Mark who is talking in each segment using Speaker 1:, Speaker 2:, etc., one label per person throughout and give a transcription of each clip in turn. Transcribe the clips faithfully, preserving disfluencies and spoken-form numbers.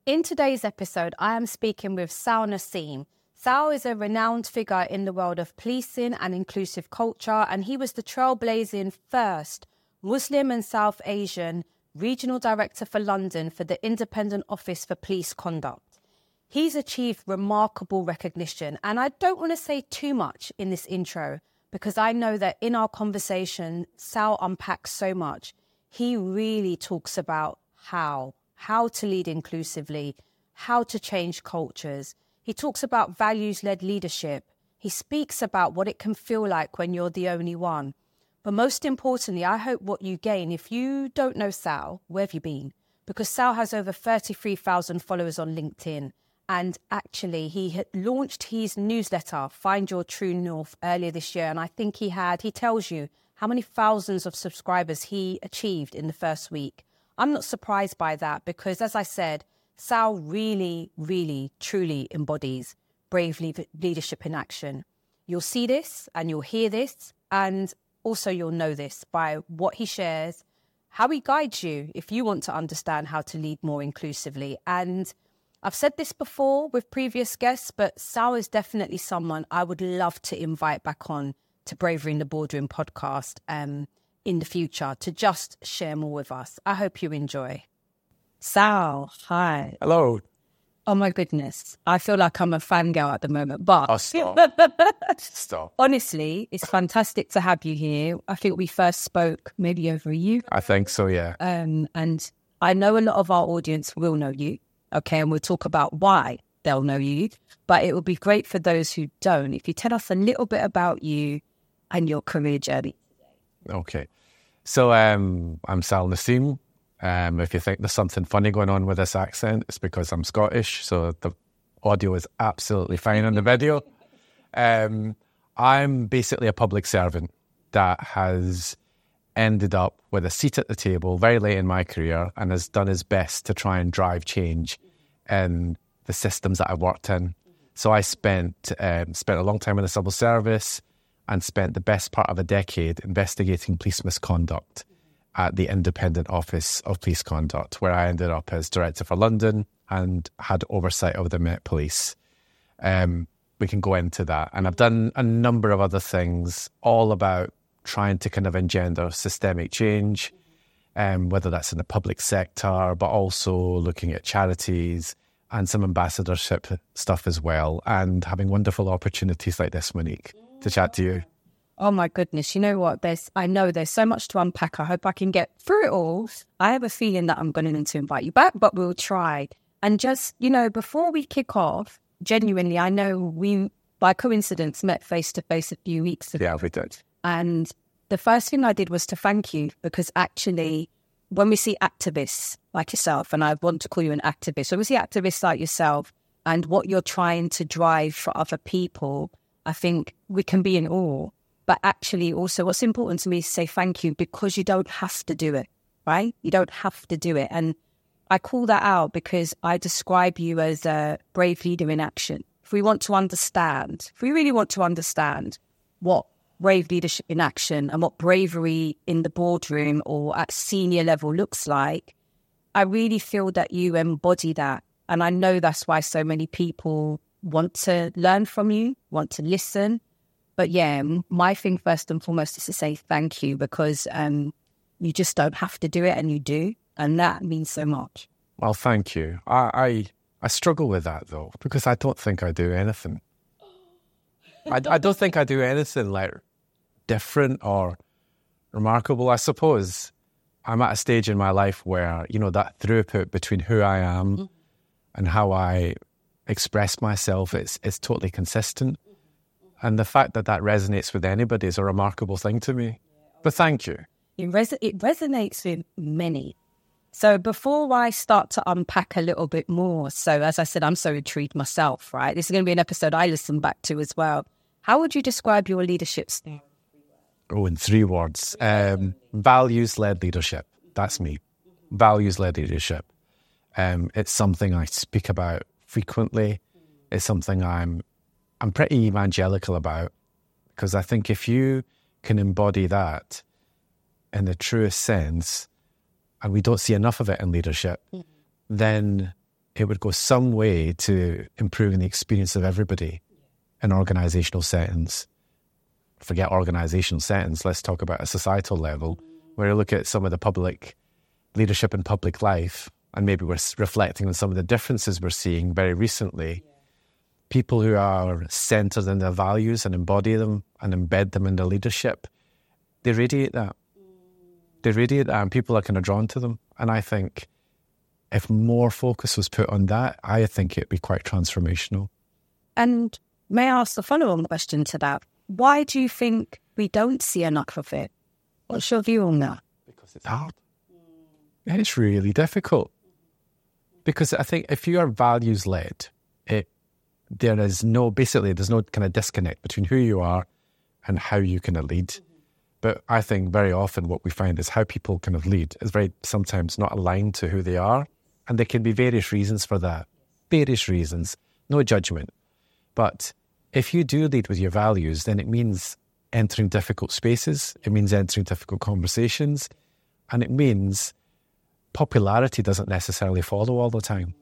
Speaker 1: In today's episode, I am speaking with Sal Naseem. Sal is a renowned figure in the world of policing and inclusive culture, and he was the trailblazing first Muslim and South Asian Regional Director for London for the Independent Office for Police Conduct. He's achieved remarkable recognition, and I don't want to say too much in this intro because I know that in our conversation, Sal unpacks so much. He really talks about how, how to lead inclusively, how to change cultures. He talks about values-led leadership. He speaks about what it can feel like when you're the only one. But most importantly, I hope what you gain, if you don't know Sal, where have you been? Because Sal has over thirty-three thousand followers on LinkedIn. And actually, he had launched his newsletter, Find Your True North, earlier this year. And I think he had, he tells you how many thousands of subscribers he achieved in the first week. I'm not surprised by that because, as I said, Sal really, really, truly embodies brave le- leadership in action. You'll see this and you'll hear this, and also you'll know this by what he shares, how he guides you if you want to understand how to lead more inclusively. And I've said this before with previous guests, but Sal is definitely someone I would love to invite back on to Bravery in the Boardroom podcast um, in the future to just share more with us. I hope you enjoy. Sal, hi.
Speaker 2: Hello.
Speaker 1: Oh my goodness. I feel like I'm a fangirl at the moment, but
Speaker 2: oh, stop. stop.
Speaker 1: Honestly, it's fantastic to have you here. I think we first spoke maybe over a year.
Speaker 2: I think so, yeah.
Speaker 1: Um, and I know a lot of our audience will know you, okay, and we'll talk about why they'll know you, but it would be great for those who don't if you tell us a little bit about you and your career journey.
Speaker 2: Okay. So um, I'm Sal Naseem. Um, if you think there's something funny going on with this accent, it's because I'm Scottish, so the audio is absolutely fine on the video. Um, I'm basically a public servant that has ended up with a seat at the table very late in my career and has done his best to try and drive change in the systems that I worked in. So I spent um, spent a long time in the civil service and spent the best part of a decade investigating police misconduct at the Independent Office of Police Conduct, where I ended up as Director for London and had oversight of the Met Police. Um, we can go into that. And I've done a number of other things, all about trying to kind of engender systemic change, um, whether that's in the public sector, but also looking at charities and some ambassadorship stuff as well, and having wonderful opportunities like this, Monique, to chat to you.
Speaker 1: Oh my goodness, you know what? There's, I know there's so much to unpack. I hope I can get through it all. I have a feeling that I'm going to need to invite you back, but we'll try. And just, you know, before we kick off, genuinely, I know we, by coincidence, met face-to-face a few weeks ago.
Speaker 2: Yeah, we did.
Speaker 1: And the first thing I did was to thank you, because actually, when we see activists like yourself, and I want to call you an activist, when we see activists like yourself and what you're trying to drive for other people, I think we can be in awe. But actually also what's important to me is to say thank you because you don't have to do it, right? You don't have to do it. And I call that out because I describe you as a brave leader in action. If we want to understand, if we really want to understand what brave leadership in action and what bravery in the boardroom or at senior level looks like, I really feel that you embody that. And I know that's why so many people want to learn from you, want to listen. But yeah, my thing first and foremost is to say thank you because um, you just don't have to do it and you do. And that means so much.
Speaker 2: Well, thank you. I, I, I struggle with that though, because I don't think I do anything. I, I don't think I do anything like different or remarkable. I suppose I'm at a stage in my life where, you know, that throughput between who I am mm-hmm. and how I express myself, it's, it's totally consistent. And the fact that that resonates with anybody is a remarkable thing to me. But thank you.
Speaker 1: It, res- it resonates with many. So before I start to unpack a little bit more, so as I said, I'm so intrigued myself, right? This is going to be an episode I listen back to as well. How would you describe your leadership style?
Speaker 2: Oh, in three words. Um, values-led leadership. That's me. Values-led leadership. Um, it's something I speak about frequently. It's something I'm I'm pretty evangelical about, because I think if you can embody that in the truest sense, and we don't see enough of it in leadership, mm-hmm. then it would go some way to improving the experience of everybody in organizational settings. Forget organizational settings, let's talk about a societal level, where you look at some of the public leadership in public life, and maybe we're reflecting on some of the differences we're seeing very recently. People who are centered in their values and embody them and embed them in their leadership, they radiate that. They radiate that, and people are kind of drawn to them. And I think if more focus was put on that, I think it'd be quite transformational.
Speaker 1: And may I ask a follow-on question to that? Why do you think we don't see enough of it? What's your view on that?
Speaker 2: Because it's hard. It's really difficult. Because I think if you are values-led, it there is no, basically, there's no kind of disconnect between who you are and how you kind of lead. But I think very often what we find is how people kind of lead is very sometimes not aligned to who they are. And there can be various reasons for that. Various reasons. No judgment. But if you do lead with your values, then it means entering difficult spaces. It means entering difficult conversations. And it means popularity doesn't necessarily follow all the time.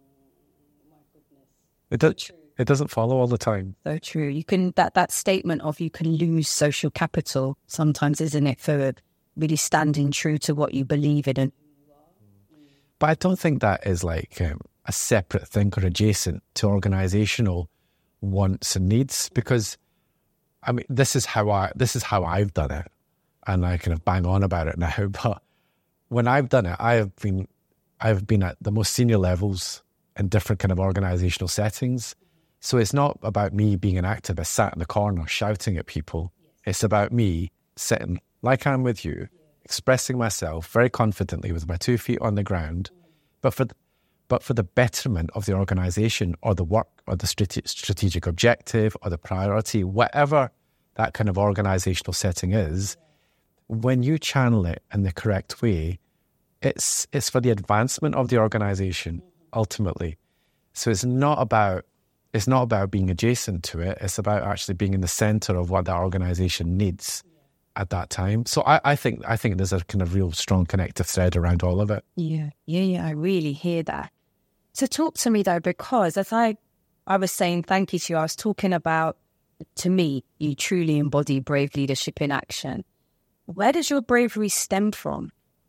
Speaker 2: It, do, it doesn't follow all the time.
Speaker 1: So true. You can that, that statement of you can lose social capital sometimes, isn't it, for really standing true to what you believe in. And
Speaker 2: But I don't think that is like um, a separate thing or adjacent to organisational wants and needs, because I mean this is how I this is how I've done it, and I kind of bang on about it now. But when I've done it, I have been I've been at the most senior levels in different kind of organisational settings. So it's not about me being an activist sat in the corner shouting at people. It's about me sitting like I'm with you, expressing myself very confidently with my two feet on the ground, but for the, but for the betterment of the organisation or the work or the strate- strategic objective or the priority, whatever that kind of organisational setting is, when you channel it in the correct way, it's it's for the advancement of the organisation ultimately. So it's not about it's not about being adjacent to it. It's about actually being in the centre of what that organisation needs at that time. So I, I think I think there's a kind of real strong connective thread around all of it.
Speaker 1: Yeah, yeah, yeah. I really hear that. So talk to me though, because as I, I was saying thank you to you, I was talking about, to me, you truly embody brave leadership in action. Where does your bravery stem from?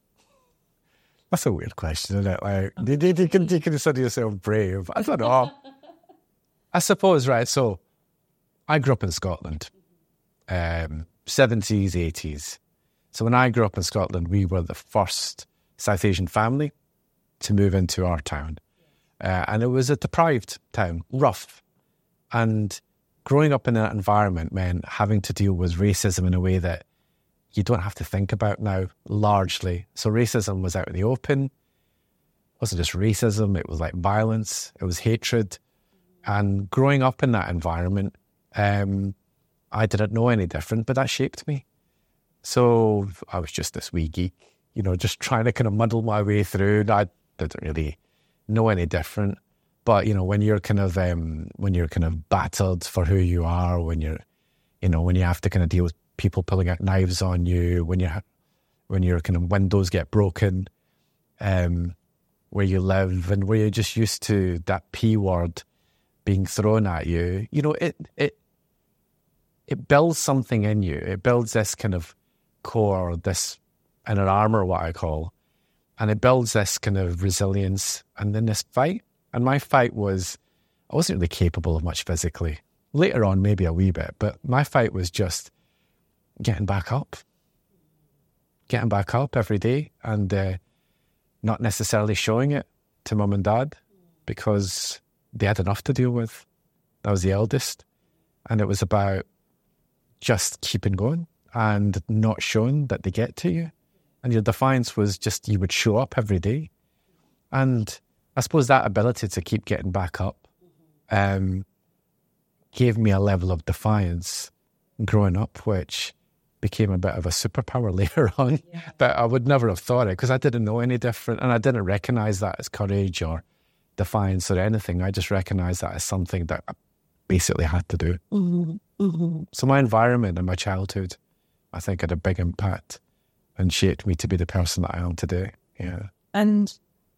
Speaker 2: That's a weird question, isn't it? Like, you, you, you, can, you can consider yourself brave. I don't know. I suppose, right, so I grew up in Scotland, um, seventies, eighties. So when I grew up in Scotland, we were the first South Asian family to move into our town. Uh, and it was a deprived town, rough. And growing up in that environment meant having to deal with racism in a way that you don't have to think about now, largely. So racism was out in the open. It wasn't just racism, it was like violence, it was hatred. And growing up in that environment, um, I didn't know any different, but that shaped me. So I was just this wee geek, you know, just trying to kind of muddle my way through. I didn't really know any different. But, you know, when you're kind of, um, when you're kind of battered for who you are, when you're, you know, when you have to kind of deal with people pulling out knives on you, when you when your kind of windows get broken, um, where you live, and where you're just used to that P word being thrown at you, you know, it it it builds something in you. It builds this kind of core, this inner armor, what I call, and it builds this kind of resilience. And then this fight, and my fight was, I wasn't really capable of much physically. Later on, maybe a wee bit, but my fight was just getting back up, getting back up every day, and uh, not necessarily showing it to mum and dad because they had enough to deal with. I was the eldest, and it was about just keeping going and not showing that they get to you. And your defiance was just you would show up every day. And I suppose that ability to keep getting back up um, gave me a level of defiance growing up, which became a bit of a superpower later on. Yeah. But I would never have thought it because I didn't know any different, and I didn't recognise that as courage or defiance or anything. I just recognised that as something that I basically had to do.
Speaker 1: Mm-hmm. Mm-hmm.
Speaker 2: So my environment and my childhood, I think, had a big impact and shaped me to be the person that I am today. Yeah.
Speaker 1: And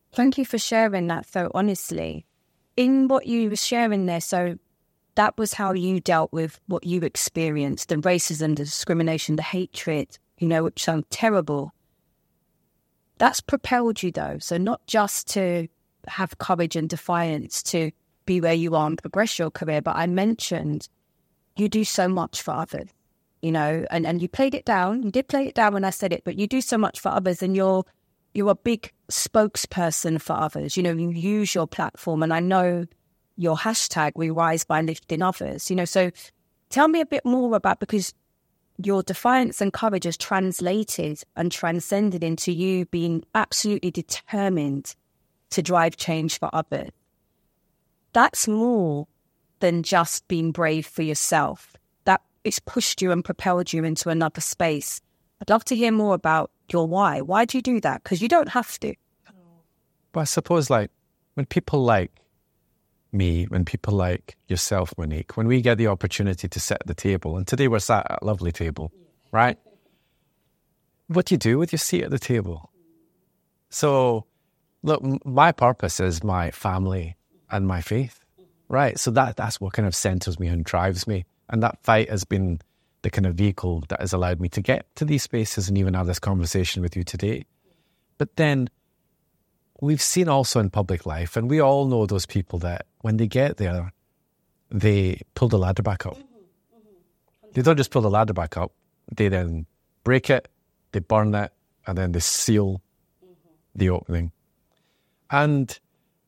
Speaker 1: Thank you for sharing that, though, honestly. In what you were sharing there, so that was how you dealt with what you experienced, the racism, the discrimination, the hatred, you know, which sound terrible. That's propelled you, though. So not just to have courage and defiance to be where you are and progress your career, but I mentioned you do so much for others, you know, and, and you played it down. You did play it down when I said it, but you do so much for others, and you're you're a big spokesperson for others. You know, you use your platform, and I know your hashtag, We Rise by Lifting Others, you know, so tell me a bit more about, because your defiance and courage has translated and transcended into you being absolutely determined to drive change for others. That's more than just being brave for yourself. That it's pushed you and propelled you into another space. I'd love to hear more about your why. Why do you do that? Because you don't have to.
Speaker 2: But I suppose, like, when people like me, when people like yourself, Monique, when we get the opportunity to sit at the table, and today we're sat at a lovely table, right? What do you do with your seat at the table? So, look, my purpose is my family and my faith, right? So that that's what kind of centers me and drives me. And that fight has been the kind of vehicle that has allowed me to get to these spaces and even have this conversation with you today. But then we've seen also in public life, and we all know those people that when they get there, they pull the ladder back up. They don't just pull the ladder back up, they then break it, they burn it, and then they seal the opening. And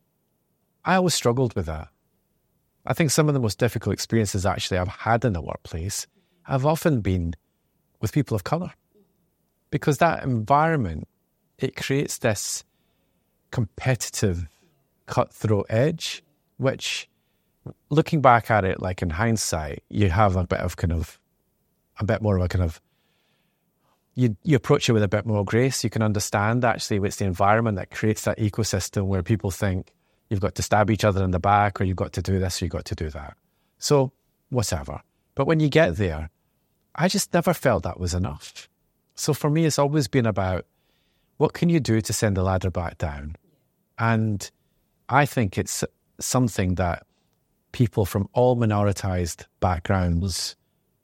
Speaker 2: I always struggled with that. I think some of the most difficult experiences actually I've had in the workplace have often been with people of colour. Because that environment, it creates this competitive, cutthroat edge, which, looking back at it, like in hindsight, you have a bit of kind of, a bit more of a kind of, you you approach it with a bit more grace. You can understand actually it's the environment that creates that ecosystem where people think you've got to stab each other in the back, or you've got to do this, or you've got to do that. So, whatever. But when you get there, I just never felt that was enough. So for me, it's always been about, what can you do to send the ladder back down? And I think it's something that people from all minoritized backgrounds,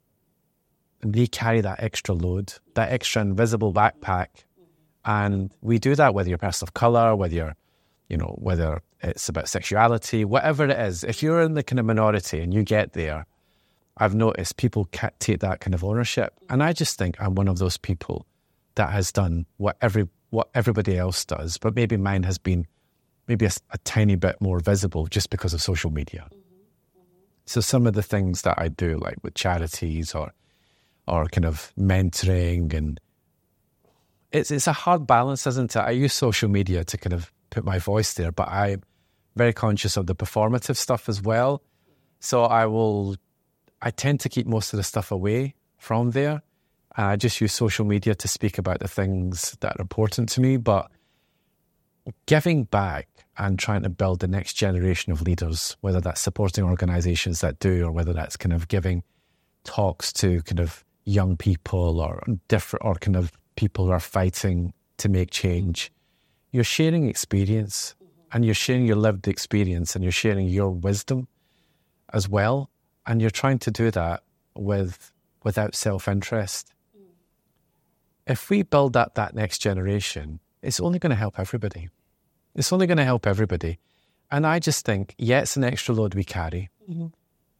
Speaker 2: they carry that extra load, that extra invisible backpack. And we do that whether you're a person of colour, whether you're, you know, whether it's about sexuality, whatever it is. If you're in the kind of minority and you get there, I've noticed people can't take that kind of ownership. And I just think I'm one of those people that has done what every what everybody else does, but maybe mine has been maybe a, a tiny bit more visible just because of social media. Mm-hmm. Mm-hmm. So some of the things that I do, like with charities or or kind of mentoring, and it's it's a hard balance, isn't it? I use social media to kind of put my voice there, but I'm very conscious of the performative stuff as well. So I will, I tend to keep most of the stuff away from there. I just use social media to speak about the things that are important to me, but giving back and trying to build the next generation of leaders, whether that's supporting organisations that do, or whether that's kind of giving talks to kind of young people or different, or kind of people who are fighting to make change. You're sharing experience, and you're sharing your lived experience, and you're sharing your wisdom as well. And you're trying to do that with without self-interest. If we build up that next generation, it's only going to help everybody. It's only going to help everybody. And I just think, yeah, it's an extra load we carry. Mm-hmm.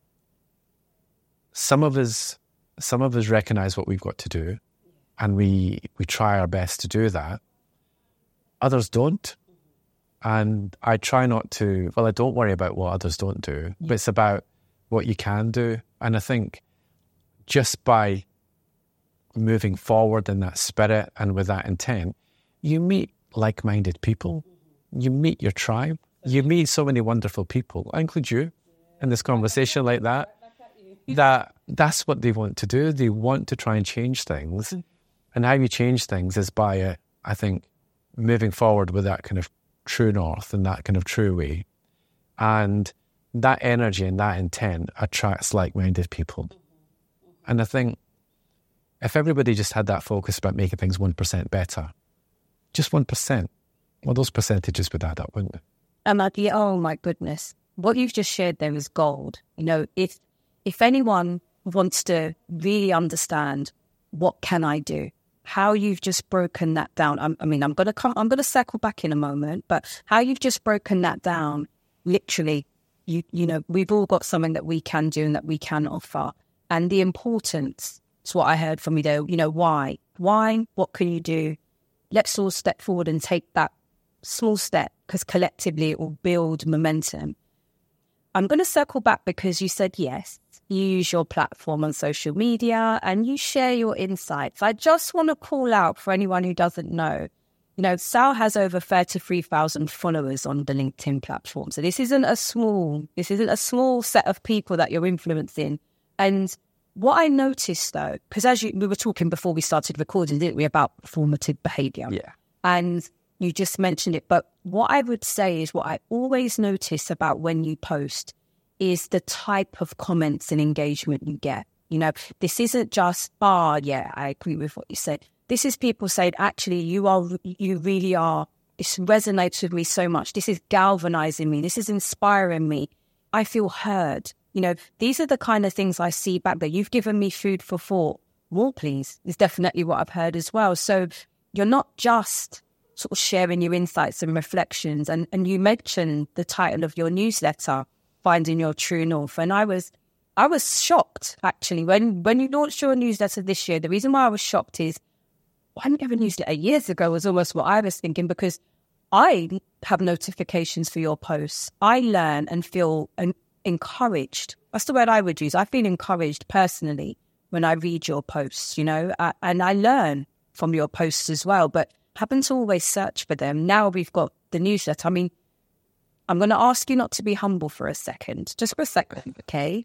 Speaker 2: Some of us, some of us recognise what we've got to do, and we we try our best to do that. Others don't. And I try not to, well, I don't worry about what others don't do, yeah. But it's about what you can do. And I think just by moving forward in that spirit and with that intent, you meet like-minded people. You meet your tribe. You meet so many wonderful people. I include you in this conversation like that. That that's what they want to do. They want to try and change things. And how you change things is by, uh, I think, moving forward with that kind of true north and that kind of true way. And that energy and that intent attracts like-minded people. And I think if everybody just had that focus about making things one percent better, just one percent, Well, those percentages would add up, wouldn't they?
Speaker 1: And I'd be, oh my goodness, what you've just shared there is gold. You know, if if anyone wants to really understand what can I do, how you've just broken that down. I, I mean, I'm gonna come, I'm gonna circle back in a moment, but how you've just broken that down, literally, you you know, we've all got something that we can do and that we can offer, and the importance. It's what I heard from you there. You know, why, why, what can you do? Let's all step forward and take that small step, because collectively it will build momentum. I'm going to circle back because you said, yes, you use your platform on social media and you share your insights. I just want to call out for anyone who doesn't know, you know, Sal has over thirty-three thousand followers on the LinkedIn platform. So this isn't a small, this isn't a small set of people that you're influencing. And what I noticed though, because as you, we were talking before we started recording, didn't we, about formative behaviour?
Speaker 2: Yeah.
Speaker 1: And you just mentioned it. But what I would say is what I always notice about when you post is the type of comments and engagement you get. You know, this isn't just, ah, oh, yeah, I agree with what you said. This is people saying, actually, you are, you really are, this resonates with me so much. This is galvanizing me. This is inspiring me. I feel heard. You know, these are the kind of things I see back there. You've given me food for thought. More, please, is definitely what I've heard as well. So you're not just sort of sharing your insights and reflections. And, and you mentioned the title of your newsletter, Finding Your True North. And I was I was shocked, actually, when, when you launched your newsletter this year. The reason why I was shocked is, why didn't you have a newsletter years ago was almost what I was thinking, because I have notifications for your posts. I learn and feel an, encouraged. That's the word I would use. I feel encouraged personally when I read your posts, you know, uh, and I learn from your posts as well, but haven't always search for them. Now we've got the newsletter. I mean, I'm going to ask you not to be humble for a second, just for a second, okay?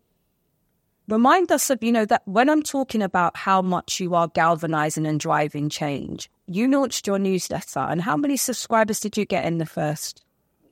Speaker 1: Remind us of, you know, that when I'm talking about how much you are galvanizing and driving change, you launched your newsletter, and how many subscribers did you get in the first?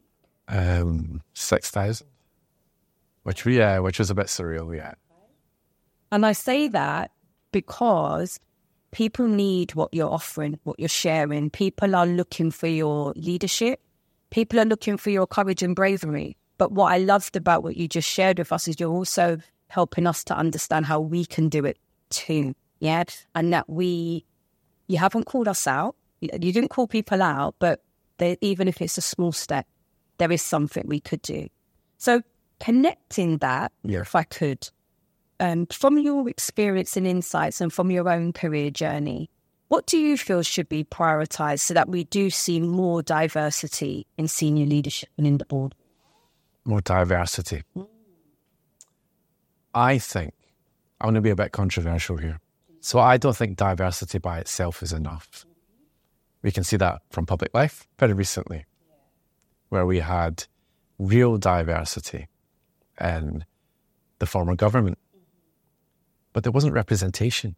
Speaker 2: Um, six thousand, which, yeah, which was a bit surreal, yeah.
Speaker 1: And I say that because people need what you're offering, what you're sharing. People are looking for your leadership. People are looking for your courage and bravery. But what I loved about what you just shared with us is you're also helping us to understand how we can do it too, yeah? And that we, you haven't called us out. You didn't call people out, but they, even if it's a small step, there is something we could do. So connecting that,
Speaker 2: yeah.
Speaker 1: if I could, um, from your experience and insights and from your own career journey, what do you feel should be prioritised so that we do see more diversity in senior leadership and in the board?
Speaker 2: More diversity. Mm. I think, I want to be a bit controversial here. So I don't think diversity by itself is enough. We can see that from public life very recently, where we had real diversity in the former government, but there wasn't representation.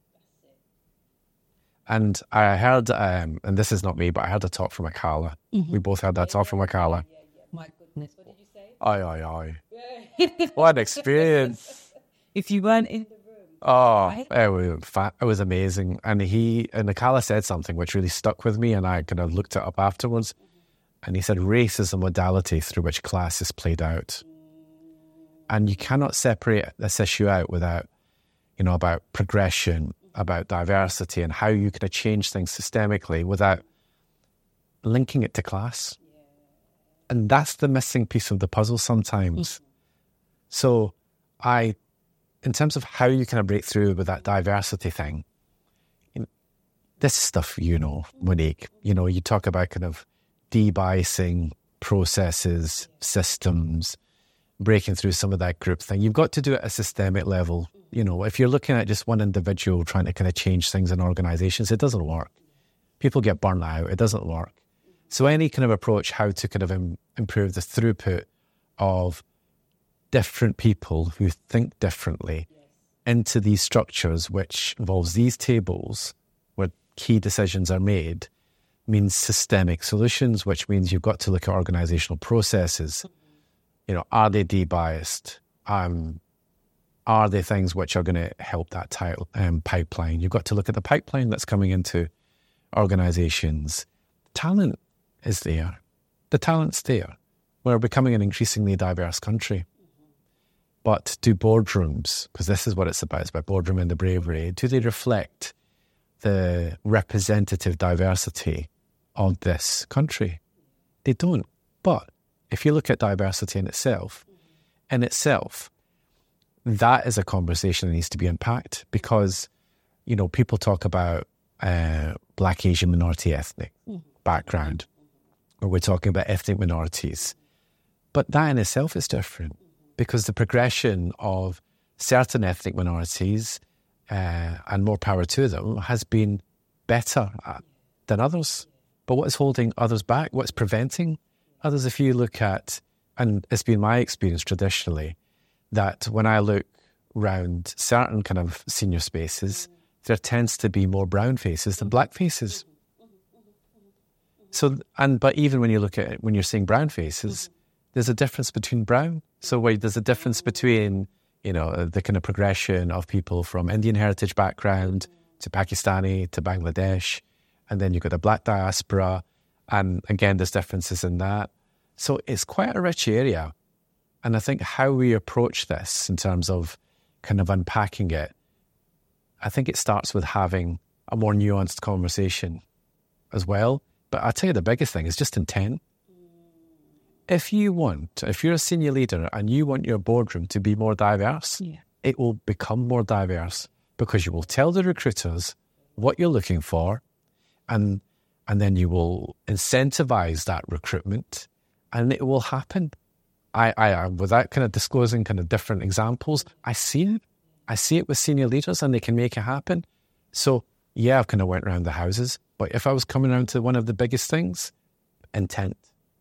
Speaker 2: And I heard, um, and this is not me, but I heard a talk from Akala. Mm-hmm. We both heard that talk from Akala.
Speaker 1: Yeah, yeah, yeah. My goodness, what did you say?
Speaker 2: Aye, aye, aye. What an experience.
Speaker 1: If you weren't in the room.
Speaker 2: Oh, right? it, was fa- it was amazing. And he, and Akala said something which really stuck with me, and I kind of looked it up afterwards. Mm-hmm. And he said, race is a modality through which class is played out. Mm-hmm. And you cannot separate this issue out without, you know, about progression, about diversity and how you can change things systemically without linking it to class. Yeah. And that's the missing piece of the puzzle sometimes. Mm-hmm. So I, in terms of how you kind of break through with that diversity thing, you know, this stuff, you know, Monique, you know, you talk about kind of de-biasing processes, systems, breaking through some of that group thing. You've got to do it at a systemic level. You know, if you're looking at just one individual trying to kind of change things in organizations, it doesn't work. People get burnt out. It doesn't work. So any kind of approach, how to kind of im- improve the throughput of different people who think differently into these structures, which involves these tables where key decisions are made, means systemic solutions, which means you've got to look at organizational processes. You know, are they de-biased? Um, Are there things which are going to help that title, um, pipeline? You've got to look at the pipeline that's coming into organizations. Talent is there. The talent's there. We're becoming an increasingly diverse country. But do boardrooms, because this is what it's about, it's about boardroom and the bravery, do they reflect the representative diversity of this country? They don't. But if you look at diversity in itself, in itself, that is a conversation that needs to be unpacked, because, you know, people talk about uh, Black, Asian, minority, ethnic background, or we're talking about ethnic minorities. But that in itself is different, because the progression of certain ethnic minorities, uh, and more power to them, has been better uh, than others. But what is holding others back? What's preventing others? If you look at, and it's been my experience traditionally, that when I look round certain kind of senior spaces, there tends to be more brown faces than black faces. So, and but even when you look at it, when you're seeing brown faces, there's a difference between brown. So wait, there's a difference between, you know, the kind of progression of people from Indian heritage background to Pakistani to Bangladesh, and then you've got the black diaspora, and again, there's differences in that. So it's quite a rich area. And I think how we approach this in terms of kind of unpacking it, I think it starts with having a more nuanced conversation as well. But I'll tell you the biggest thing is just intent. If you want, if you're a senior leader and you want your boardroom to be more diverse, yeah. it will become more diverse, because you will tell the recruiters what you're looking for, and and then you will incentivize that recruitment, and it will happen. I, I, without kind of disclosing kind of different examples, I see it. I see it with senior leaders, and they can make it happen. So yeah, I've kind of went around the houses, but if I was coming around to one of the biggest things, intent.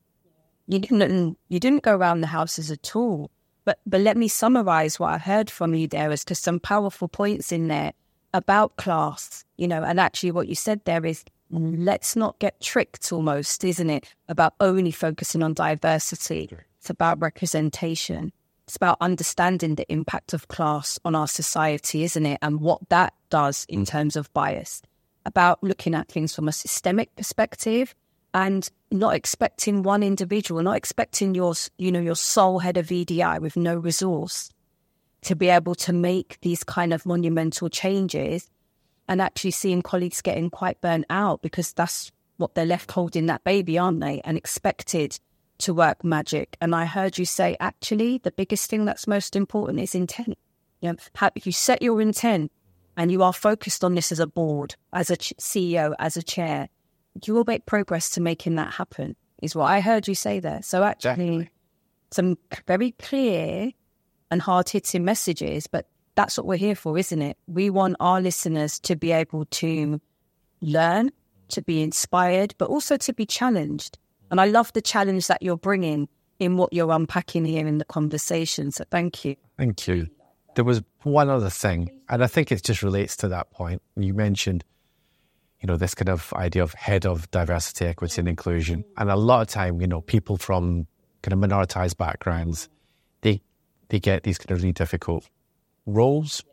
Speaker 1: You didn't, you didn't go around the houses at all. But but let me summarise what I heard from you there, as to some powerful points in there about class, you know, and actually what you said there is, let's not get tricked almost, isn't it, about only focusing on diversity. It's about representation. It's about understanding the impact of class on our society, isn't it, and what that does in terms of bias. About looking at things from a systemic perspective, and not expecting one individual, not expecting your, you know, your sole head of E D I with no resource to be able to make these kind of monumental changes, and actually seeing colleagues getting quite burnt out, because that's what they're left holding that baby, aren't they? And expected to work magic. And I heard you say, actually, the biggest thing that's most important is intent. You know, how, if you set your intent and you are focused on this as a board, as a C E O, as a chair, you will make progress to making that happen, is what I heard you say there. So actually, Definitely. some very clear and hard-hitting messages, but that's what we're here for, isn't it? We want our listeners to be able to learn, to be inspired, but also to be challenged. And I love the challenge that you're bringing in what you're unpacking here in the conversation. So thank you.
Speaker 2: Thank you. There was one other thing, and I think it just relates to that point. You mentioned, you know, this kind of idea of head of diversity, equity and inclusion. And a lot of time, you know, people from kind of minoritized backgrounds, they they get these kind of really difficult roles.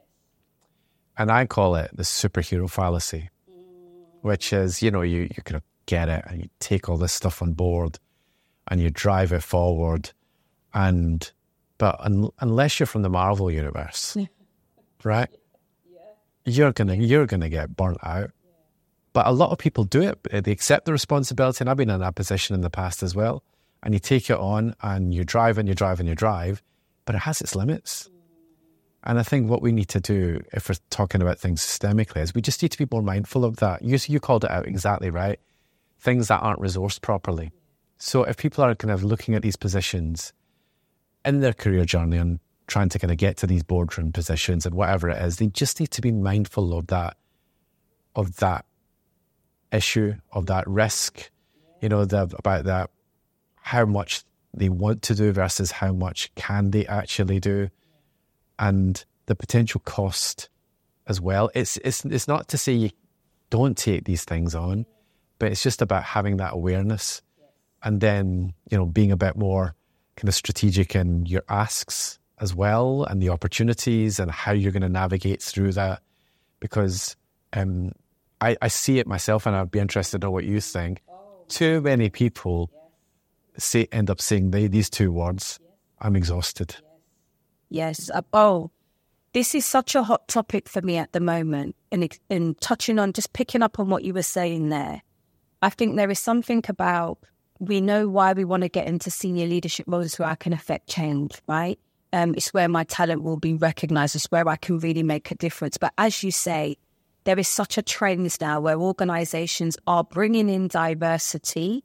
Speaker 2: And I call it the superhero fallacy, which is, you know, you, you kind of get it and you take all this stuff on board and you drive it forward. And, but un, unless you're from the Marvel universe, right, you're gonna, you're gonna get burnt out. But a lot of people do it. They accept the responsibility, and I've been in that position in the past as well. And you take it on, and you drive and you drive and you drive, but it has its limits. And I think what we need to do, if we're talking about things systemically, is we just need to be more mindful of that. You, you called it out exactly right. Things that aren't resourced properly. So if people are kind of looking at these positions in their career journey and trying to kind of get to these boardroom positions and whatever it is, they just need to be mindful of that, of that issue, of that risk, you know, the, about that, how much they want to do versus how much can they actually do, and the potential cost as well. It's it's it's not to say you don't take these things on, but it's just about having that awareness, and then, you know, being a bit more kind of strategic in your asks as well, and the opportunities and how you're going to navigate through that, because um I, I see it myself, and I'd be interested to know what you think. too many people say end up saying they, these two words, I'm exhausted.
Speaker 1: Yes. Uh, oh, this is such a hot topic for me at the moment. And, and touching on, just picking up on what you were saying there, I think there is something about, we know why we want to get into senior leadership roles where I can affect change, right? Um, it's where my talent will be recognised. It's where I can really make a difference. But as you say, there is such a trend now where organisations are bringing in diversity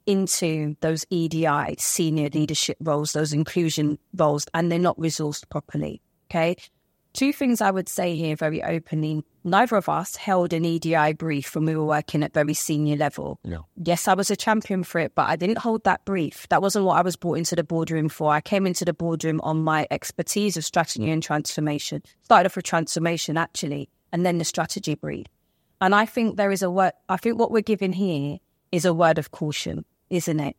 Speaker 1: into those E D I, senior leadership roles, those inclusion roles, and they're not resourced properly, okay? Two things I would say here very openly. Neither of us held an E D I brief when we were working at very senior level.
Speaker 2: No.
Speaker 1: Yes, I was a champion for it, but I didn't hold that brief. That wasn't what I was brought into the boardroom for. I came into the boardroom on my expertise of strategy and transformation. Started off with transformation, actually, and then the strategy brief. And I think there is a word, I think what we're giving here is a word of caution, isn't it?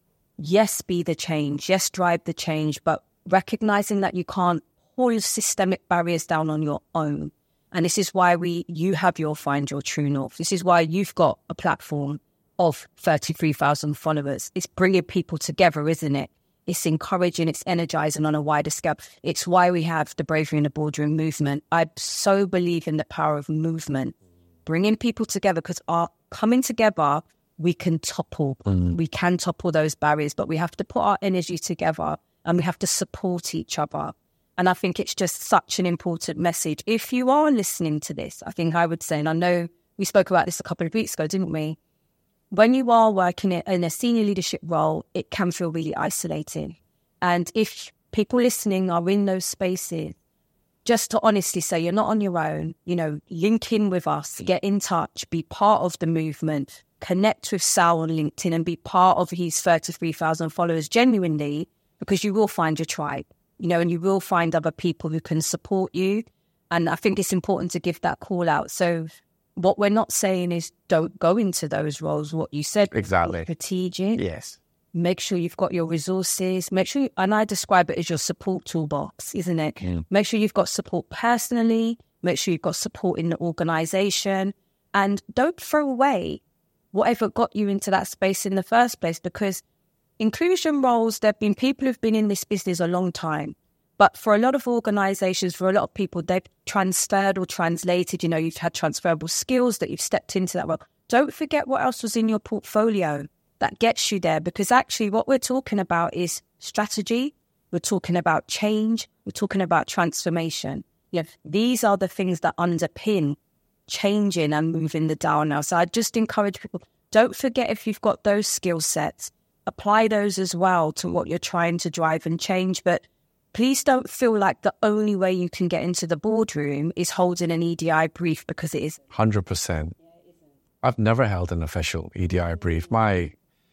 Speaker 1: Yes, be the change. Yes, drive the change, but recognizing that you can't pull systemic barriers down on your own. And this is why we, you have your Find Your True North. This is why you've got a platform of thirty-three thousand followers. It's bringing people together, isn't it? It's encouraging, it's energizing on a wider scale. It's why we have the Bravery in the Boardroom movement. I so believe in the power of movement, bringing people together, because our coming together, we can topple, mm. we can topple those barriers, but we have to put our energy together and we have to support each other. And I think it's just such an important message. If you are listening to this, I think I would say, and I know we spoke about this a couple of weeks ago, didn't we? When you are working in a senior leadership role, it can feel really isolating. And if people listening are in those spaces, just to honestly say you're not on your own, you know, link in with us, get in touch, be part of the movement, connect with Sal on LinkedIn and be part of his thirty-three thousand followers genuinely, because you will find your tribe. You know, and you will find other people who can support you. And I think it's important to give that call out. So what we're not saying is don't go into those roles. What you said,
Speaker 2: exactly,
Speaker 1: strategic.
Speaker 2: Yes.
Speaker 1: Make sure you've got your resources. Make sure, you, and I describe it as your support toolbox, isn't it? Mm. Make sure you've got support personally. Make sure you've got support in the organisation. And don't throw away whatever got you into that space in the first place, because inclusion roles, there have been people who've been in this business a long time. But for a lot of organisations, for a lot of people, they've transferred or translated, you know, you've had transferable skills that you've stepped into that role. Don't forget what else was in your portfolio that gets you there, because actually what we're talking about is strategy. We're talking about change. We're talking about transformation. You know, these are the things that underpin changing and moving the dial now. So I just encourage people, don't forget if you've got those skill sets, apply those as well to what you're trying to drive and change. But please don't feel like the only way you can get into the boardroom is holding an E D I brief, because it is.
Speaker 2: one hundred percent. I've never held an official E D I brief. My,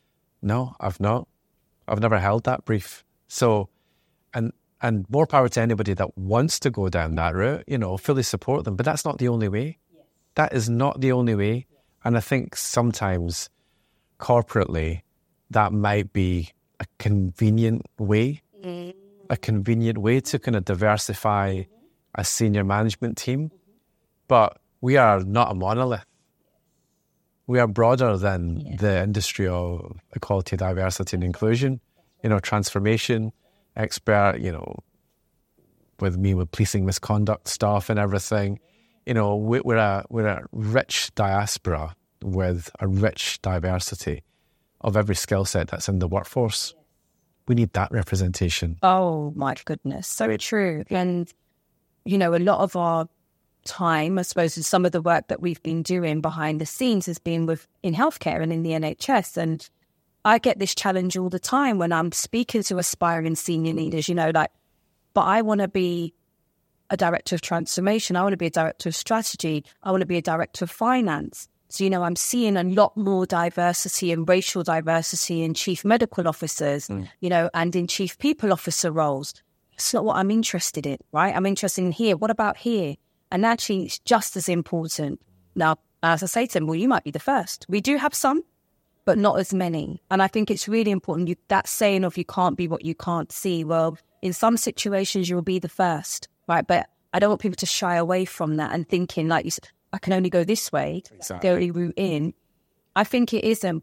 Speaker 2: no, I've not. I've never held that brief. So, and and more power to anybody that wants to go down that route, you know, fully support them. But that's not the only way. That is not the only way. And I think sometimes corporately, that might be a convenient way, mm. a convenient way to kind of diversify a senior management team. But we are not a monolith. We are broader than yeah. the industry of equality, diversity and inclusion. You know, transformation expert, you know, with me with policing misconduct stuff and everything. You know, we, we're a we're a rich diaspora with a rich diversity of every skill set that's in the workforce. We need that representation.
Speaker 1: Oh, my goodness. So true. And, you know, a lot of our time, I suppose, and some of the work that we've been doing behind the scenes has been with in healthcare and in the N H S. And I get this challenge all the time when I'm speaking to aspiring senior leaders, you know, like, but I want to be a director of transformation. I want to be a director of strategy. I want to be a director of finance. So, you know, I'm seeing a lot more diversity and racial diversity in chief medical officers, mm. you know, and in chief people officer roles. It's not what I'm interested in, right? I'm interested in here. What about here? And actually, it's just as important. Now, as I say to them, well, you might be the first. We do have some, but not as many. And I think it's really important. You, that saying of you can't be what you can't see. Well, in some situations, you'll be the first, right? But I don't want people to shy away from that and thinking, like you said, I can only go this way, exactly. The only route in. I think it isn't, but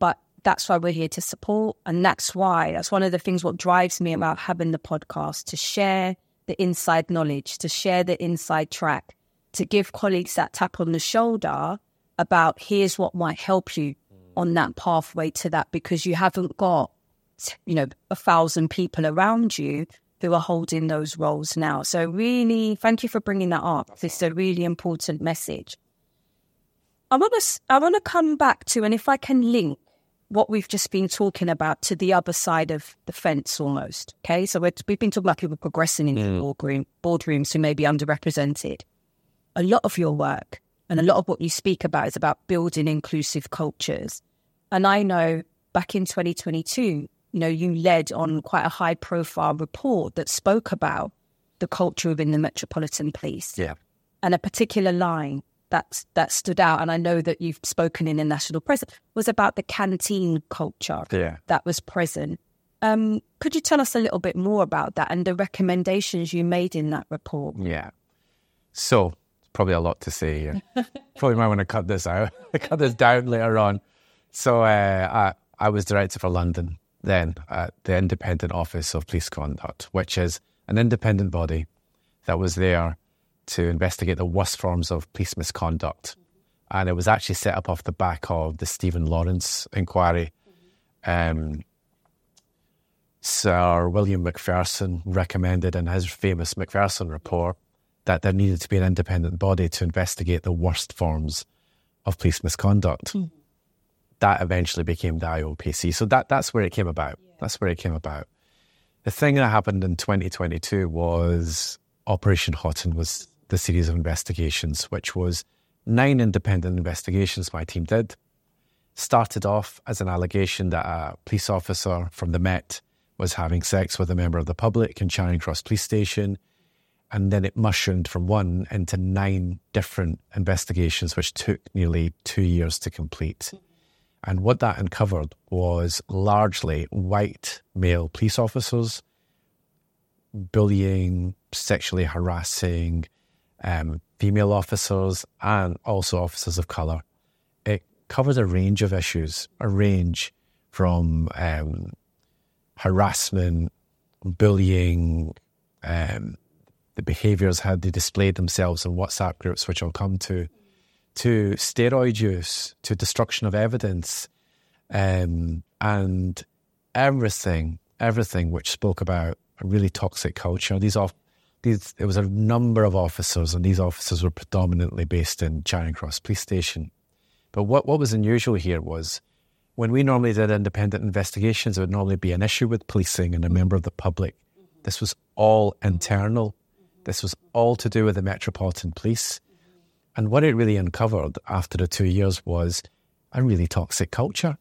Speaker 1: that's why we're here to support. And that's why, that's one of the things what drives me about having the podcast, to share the inside knowledge, to share the inside track, to give colleagues that tap on the shoulder about here's what might help you on that pathway to that, because you haven't got, you know, a thousand people around you who are holding those roles now. So really, thank you for bringing that up. This is a really important message. I want to, I want to come back to, and if I can link what we've just been talking about to the other side of the fence almost, okay? So we're, we've been talking about people progressing into mm. boardroom, boardrooms who may be underrepresented. A lot of your work and a lot of what you speak about is about building inclusive cultures. And I know back in twenty twenty-two, you know, you led on quite a high-profile report that spoke about the culture within the Metropolitan Police.
Speaker 2: Yeah.
Speaker 1: And a particular line that that stood out, and I know that you've spoken in a national press, was about the canteen culture
Speaker 2: yeah.
Speaker 1: that was present. Um, could you tell us a little bit more about that and the recommendations you made in that report?
Speaker 2: Yeah. So, probably a lot to say here. Probably might want to cut this out, cut this down later on. So, uh, I, I was director for London then at the Independent Office of Police Conduct, which is an independent body that was there to investigate the worst forms of police misconduct. And it was actually set up off the back of the Stephen Lawrence inquiry. Um, Sir William Macpherson recommended in his famous Macpherson report that there needed to be an independent body to investigate the worst forms of police misconduct. Mm. That eventually became the I O P C. So that, that's where it came about. Yeah. That's where it came about. The thing that happened in twenty twenty-two was Operation Houghton was the series of investigations, which was nine independent investigations my team did. Started off as an allegation that a police officer from the Met was having sex with a member of the public in Charing Cross Police Station. And then it mushroomed from one into nine different investigations, which took nearly two years to complete. And what that uncovered was largely white male police officers bullying, sexually harassing um, female officers and also officers of colour. It covers a range of issues, a range from um, harassment, bullying, um, the behaviours, how they displayed themselves in WhatsApp groups, which I'll come to, to steroid use, to destruction of evidence, um, and everything, everything which spoke about a really toxic culture. These off, these there was a number of officers, and these officers were predominantly based in Charing Cross Police Station. But what, what was unusual here was when we normally did independent investigations, it would normally be an issue with policing and a member of the public. This was all internal. This was all to do with the Metropolitan Police. And what it really uncovered after the two years was a really toxic culture.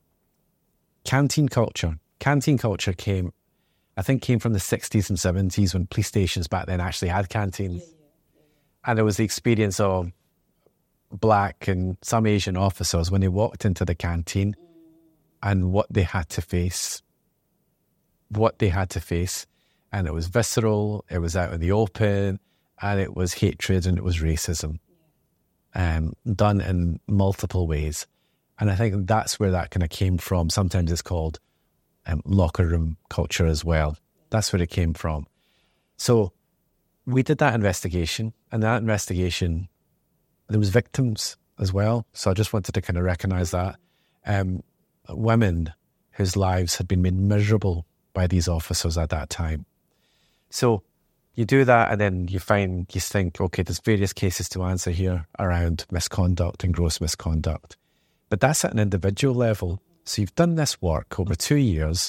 Speaker 2: Canteen culture. Canteen culture came, I think, came from the sixties and seventies when police stations back then actually had canteens. Yeah, yeah, yeah. And it was the experience of black and some Asian officers when they walked into the canteen and what they had to face. What they had to face. And it was visceral, it was out in the open, and it was hatred and it was racism. Um, done in multiple ways. And I think that's where that kind of came from. Sometimes it's called um, locker room culture as well. That's where it came from. So we did that investigation, and that investigation, there was victims as well. So I just wanted to kind of recognise that. Um, women whose lives had been made miserable by these officers at that time. So you do that, and then you find, you think, okay, there's various cases to answer here around misconduct and gross misconduct. But that's at an individual level. So you've done this work over two years.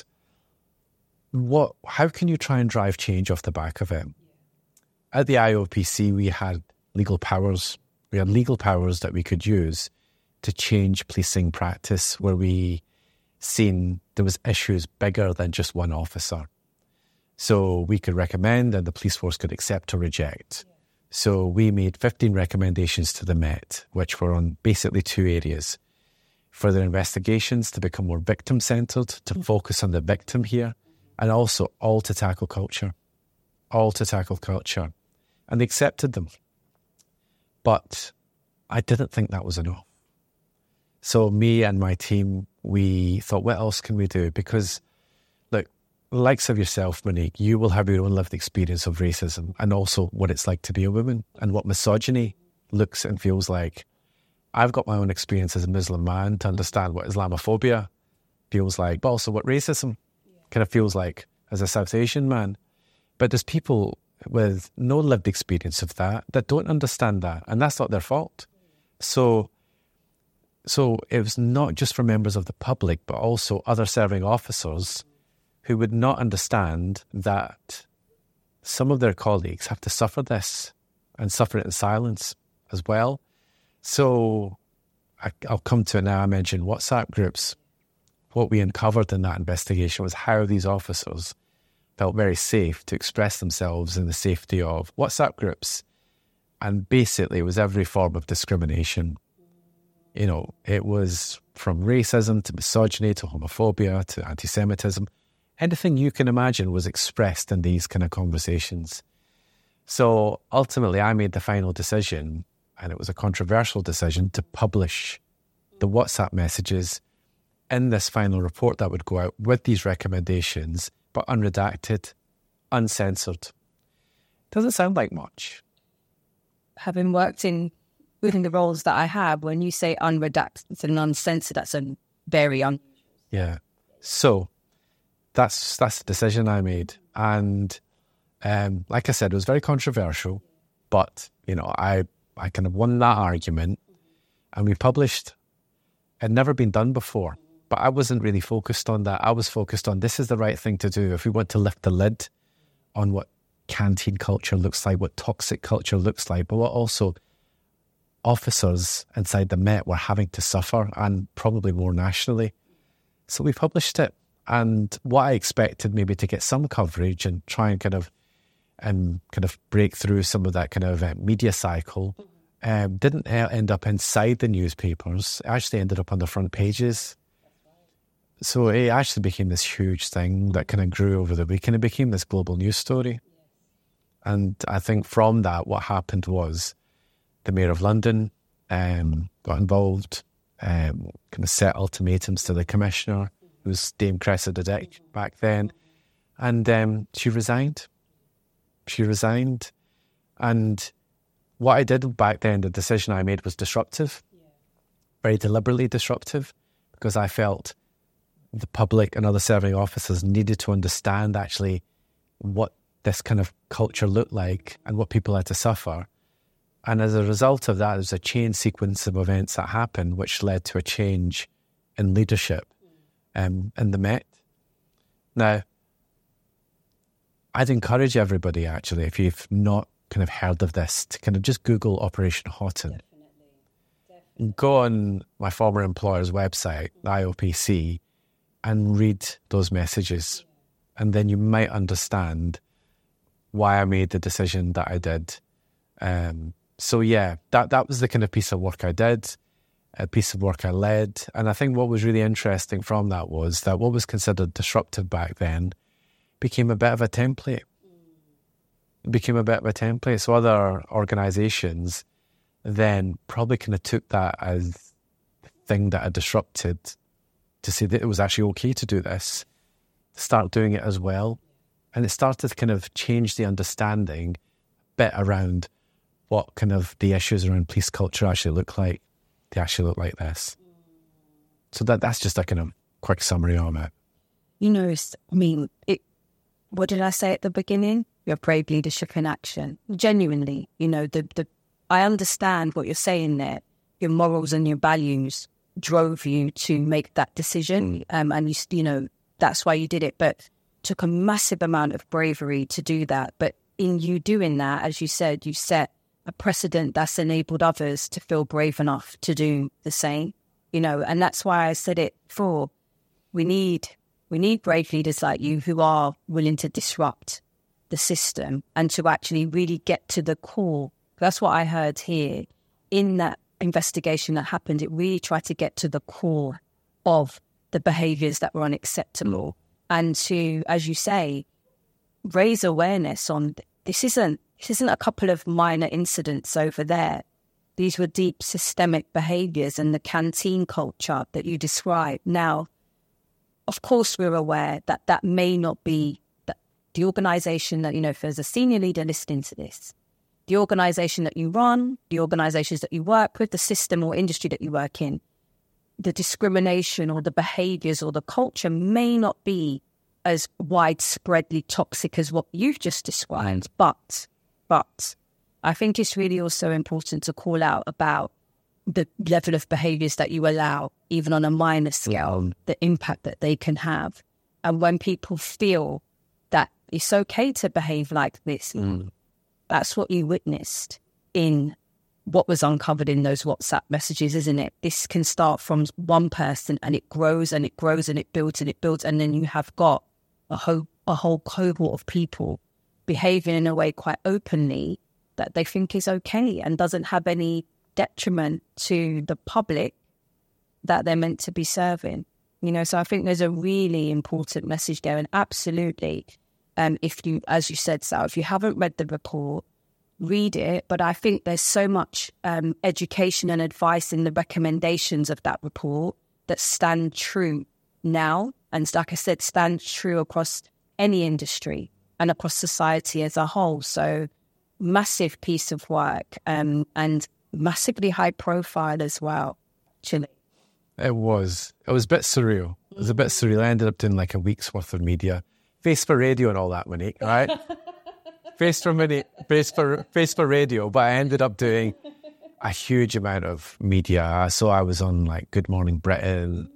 Speaker 2: What? How can you try and drive change off the back of it? At the I O P C, we had legal powers. We had legal powers that we could use to change policing practice where we seen there was issues bigger than just one officer. So we could recommend and the police force could accept or reject. Yeah. So we made fifteen recommendations to the Met, which were on basically two areas. Further investigations to become more victim-centred, to mm-hmm. focus on the victim here, and also all to tackle culture. All to tackle culture. And they accepted them. But I didn't think that was enough. So me and my team, we thought, what else can we do? Because, look, likes of yourself, Monique, you will have your own lived experience of racism and also what it's like to be a woman and what misogyny looks and feels like. I've got my own experience as a Muslim man to understand what Islamophobia feels like, but also what racism kind of feels like as a South Asian man. But there's people with no lived experience of that that don't understand that, and that's not their fault. So So it was not just for members of the public, but also other serving officers who would not understand that some of their colleagues have to suffer this and suffer it in silence as well. So I, I'll come to it now. I mentioned WhatsApp groups. What we uncovered in that investigation was how these officers felt very safe to express themselves in the safety of WhatsApp groups. And basically, it was every form of discrimination. You know, it was from racism to misogyny to homophobia to anti-Semitism. Anything you can imagine was expressed in these kind of conversations. So ultimately, I made the final decision, and it was a controversial decision, to publish the WhatsApp messages in this final report that would go out with these recommendations, but unredacted, uncensored. Doesn't sound like much.
Speaker 1: Having worked in within the roles that I have, when you say unredacted and uncensored, that's a very un.
Speaker 2: Yeah. So that's that's the decision I made, and um, like I said, it was very controversial, but you know, I I kind of won that argument, and we published. It had never been done before, but I wasn't really focused on that. I was focused on this is the right thing to do if we want to lift the lid on what canteen culture looks like, what toxic culture looks like, but what also officers inside the Met were having to suffer, and probably more nationally. So we published it, and what I expected maybe to get some coverage and try and kind of um, kind of break through some of that kind of uh, media cycle um, didn't end up inside the newspapers. It actually ended up on the front pages. So it actually became this huge thing that kind of grew over the week, and it became this global news story. And I think from that, what happened was the Mayor of London um, got involved, um, kind of set ultimatums to the Commissioner, who was Dame Cressida Dick back then, and um, she resigned. She resigned. And what I did back then, the decision I made was disruptive, very deliberately disruptive, because I felt the public and other serving officers needed to understand actually what this kind of culture looked like and what people had to suffer. And as a result of that, there's a chain sequence of events that happened, which led to a change in leadership um, in the Met. Now, I'd encourage everybody, actually, if you've not kind of heard of this, to kind of just Google Operation Houghton. Definitely. Definitely. Go on my former employer's website, the I O P C, and read those messages. Yeah. And then you might understand why I made the decision that I did. Um, So yeah, that that was the kind of piece of work I did, a piece of work I led. And I think what was really interesting from that was that what was considered disruptive back then became a bit of a template. It became a bit of a template. So other organisations then probably kind of took that as the thing that had disrupted to say that it was actually okay to do this, start doing it as well. And it started to kind of change the understanding a bit around what kind of the issues around police culture actually look like. They actually look like this. So that that's just a kind of quick summary on it.
Speaker 1: You know, I mean, it, what did I say at the beginning? Your brave leadership in action. Genuinely, you know, the the I understand what you're saying there. Your morals and your values drove you to make that decision. Um, and, you, you know, that's why you did it. But took a massive amount of bravery to do that. But in you doing that, as you said, you set a precedent that's enabled others to feel brave enough to do the same, you know, and that's why I said it before. We need, we need brave leaders like you who are willing to disrupt the system and to actually really get to the core. That's what I heard here in that investigation that happened. It really tried to get to the core of the behaviours that were unacceptable and to, as you say, raise awareness on this isn't This isn't a couple of minor incidents over there. These were deep systemic behaviours and the canteen culture that you described. Now, of course, we're aware that that may not be the, the organisation that, you know, if there's a senior leader listening to this, the organisation that you run, the organisations that you work with, the system or industry that you work in, the discrimination or the behaviours or the culture may not be as widespreadly toxic as what you've just described. But, but I think it's really also important to call out about the level of behaviours that you allow, even on a minor scale, the impact that they can have. And when people feel that it's okay to behave like this, mm. that's what you witnessed in what was uncovered in those WhatsApp messages, isn't it? This can start from one person and it grows and it grows and it builds and it builds. And then you have got a whole, a whole cohort of people behaving in a way quite openly that they think is okay and doesn't have any detriment to the public that they're meant to be serving. You know, so I think there's a really important message there. And absolutely, um, if you, as you said, Sal, if you haven't read the report, read it. But I think there's so much um, education and advice in the recommendations of that report that stand true now. And like I said, stand true across any industry and across society as a whole. So massive piece of work um, and massively high profile as well, actually.
Speaker 2: It was. It was a bit surreal. It was a bit surreal. I ended up doing like a week's worth of media. Face for radio and all that, Monique, right? face for mini, face for face for radio, but I ended up doing a huge amount of media. So I was on like Good Morning Britain.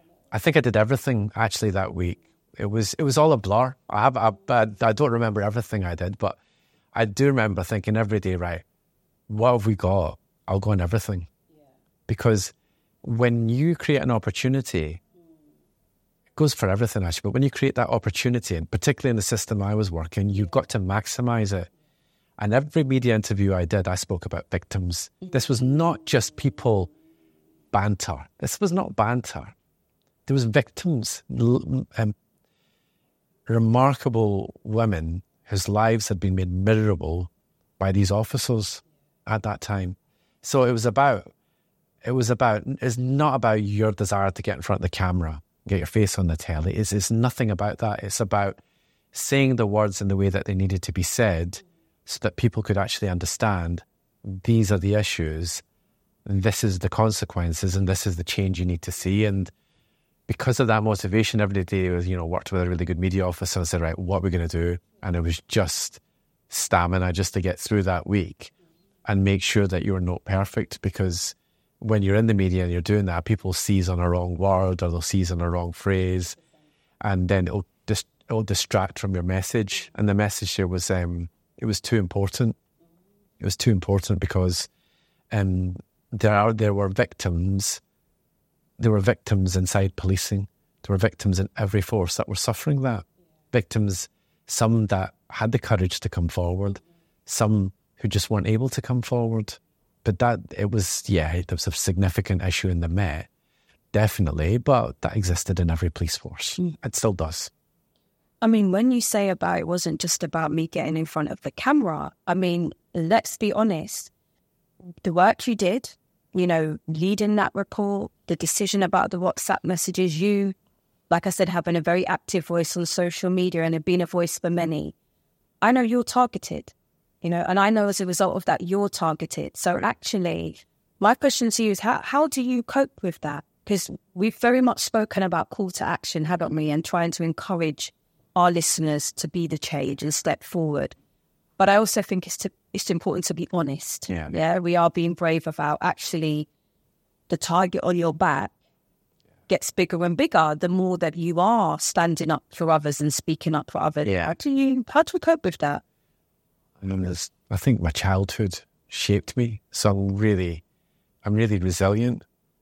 Speaker 2: I think I did everything actually that week. It was it was all a blur. I have I, I don't remember everything I did, but I do remember thinking every day, right, what have we got? I'll go on everything. Yeah. Because when you create an opportunity, it goes for everything actually, but when you create that opportunity, and particularly in the system I was working, you've got to maximize it. And every media interview I did, I spoke about victims. This was not just people banter. This was not banter. There was victims, um, remarkable women whose lives had been made miserable by these officers at that time. So it was about, it was about, it's not about your desire to get in front of the camera, get your face on the telly. It's, it's nothing about that. It's about saying the words in the way that they needed to be said so that people could actually understand these are the issues, and this is the consequences, and this is the change you need to see. And because of that motivation, every day I was, you know, worked with a really good media officer and said, right, what are we going to do? And it was just stamina just to get through that week and make sure that you're not perfect, because when you're in the media and you're doing that, people seize on a wrong word or they'll seize on a wrong phrase, and then it'll dis- it'll distract from your message. And the message here was um, it was too important. It was too important because um, there are there were victims. There were victims inside policing. There were victims in every force that were suffering that. Victims, some that had the courage to come forward, some who just weren't able to come forward. But that, it was, yeah, there was a significant issue in the Met, definitely, but that existed in every police force. Mm. It still does.
Speaker 1: I mean, when you say about it wasn't just about me getting in front of the camera, I mean, let's be honest, the work you did, you know, leading that report, the decision about the WhatsApp messages, you, like I said, having a very active voice on social media and being a voice for many, I know you're targeted. You know, and I know as a result of that, you're targeted. So actually, my question to you is, how, how do you cope with that? Because we've very much spoken about call to action, haven't we? And trying to encourage our listeners to be the change and step forward. But I also think it's to, it's important to be honest.
Speaker 2: Yeah.
Speaker 1: yeah, we are being brave about actually the target on your back gets bigger and bigger the more that you are standing up for others and speaking up for others.
Speaker 2: Yeah.
Speaker 1: How do you, how do we cope with that?
Speaker 2: I mean, I think my childhood shaped me, so I'm really, I'm really resilient,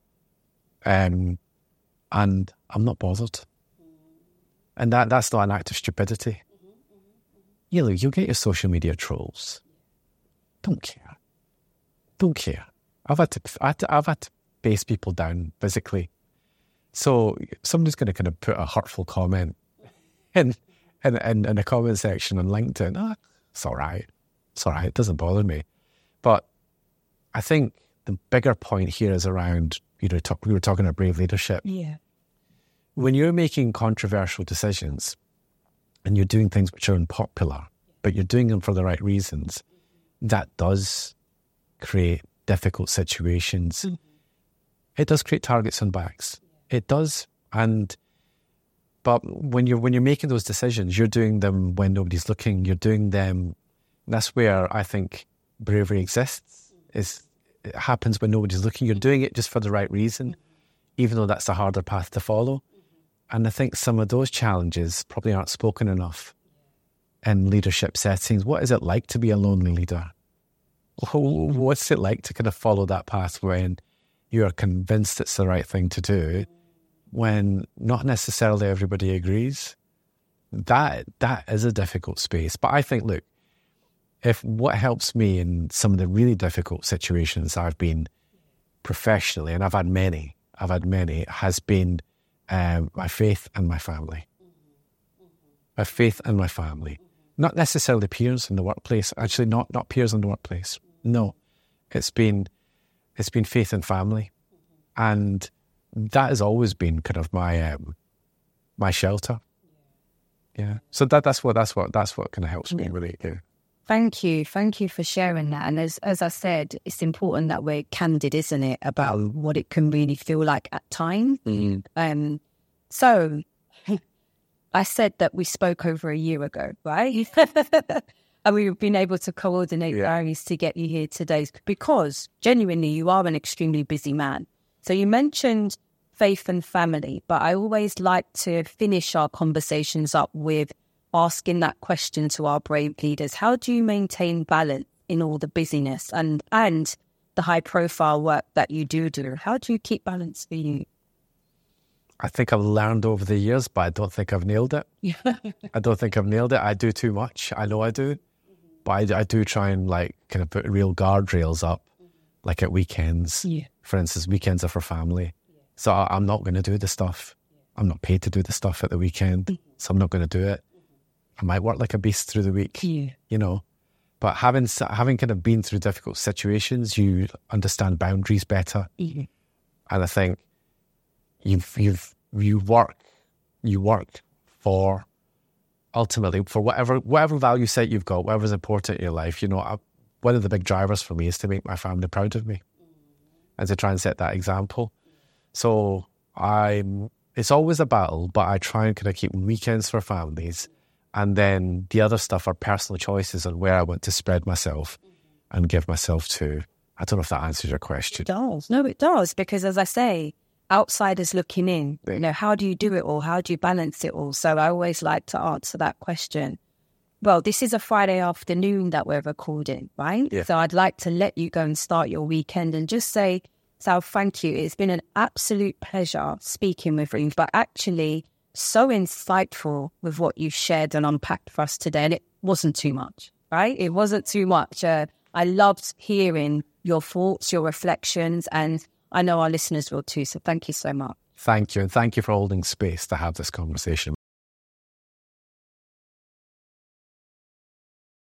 Speaker 2: um, and I'm not bothered. And that that's not an act of stupidity. You know, you'll get your social media trolls. Don't care. Don't care. I've had to, I've had to, I've had to face people down physically. So somebody's going to kind of put a hurtful comment in in in, in a comment section on LinkedIn. Ah, it's all right. It's all right. It doesn't bother me. But I think the bigger point here is around, you know, talk, we were talking about brave leadership.
Speaker 1: Yeah.
Speaker 2: When you're making controversial decisions and you're doing things which are unpopular, but you're doing them for the right reasons, that does create difficult situations. Mm-hmm. It does create targets on backs. It does. And but when you're when you're making those decisions, you're doing them when nobody's looking. You're doing them. That's where I think bravery exists. Is it happens when nobody's looking. You're doing it just for the right reason, even though that's the harder path to follow. And I think some of those challenges probably aren't spoken enough in leadership settings. What is it like to be a lonely leader? What's it like to kind of follow that path when you are convinced it's the right thing to do, when not necessarily everybody agrees? That that is a difficult space. But I think, look, if what helps me in some of the really difficult situations I've been professionally, and I've had many, I've had many, has been um, my faith and my family. My faith and my family. Not necessarily peers in the workplace. Actually, not not peers in the workplace. No, it's been it's been faith and family, and that has always been kind of my um, my shelter. Yeah. So that that's what that's what that's what kind of helps me really. Yeah.
Speaker 1: Thank you, thank you for sharing that. And as as I said, it's important that we're candid, isn't it, about what it can really feel like at times. Mm-hmm. Um. So. I said that we spoke over a year ago, right? And we've been able to coordinate yeah. diaries to get you here today because genuinely you are an extremely busy man. So you mentioned faith and family, but I always like to finish our conversations up with asking that question to our brave leaders. How do you maintain balance in all the busyness and, and the high profile work that you do do? How do you keep balance for you?
Speaker 2: I think I've learned over the years, but I don't think I've nailed it. I don't think I've nailed it. I do too much. I know I do. But I, I do try and like kind of put real guardrails up, like at weekends. Yeah. For instance, weekends are for family. Yeah. So I, I'm not going to do the stuff. Yeah. I'm not paid to do the stuff at the weekend. Mm-hmm. So I'm not going to do it. Mm-hmm. I might work like a beast through the week, yeah. you know. But having having kind of been through difficult situations, you understand boundaries better. Mm-hmm. And I think You've you've you work you work for ultimately for whatever whatever value set you've got, whatever's important in your life. You know, I, one of the big drivers for me is to make my family proud of me, and to try and set that example. So I'm. It's always a battle, but I try and kind of keep weekends for families, and then the other stuff are personal choices on where I want to spread myself and give myself to. I don't know if that answers your question.
Speaker 1: It does. No, it does, because as I say, outsiders looking in, you know, how do you do it all? How do you balance it all? So I always like to answer that question. Well, this is a Friday afternoon that we're recording, right? Yeah. So I'd like to let you go and start your weekend and just say, Sal, thank you. It's been an absolute pleasure speaking with you, but actually so insightful with what you shared and unpacked for us today. And it wasn't too much, right? It wasn't too much. Uh, I loved hearing your thoughts, your reflections, and I know our listeners will too. So thank you so much.
Speaker 2: Thank you. And thank you for holding space to have this conversation.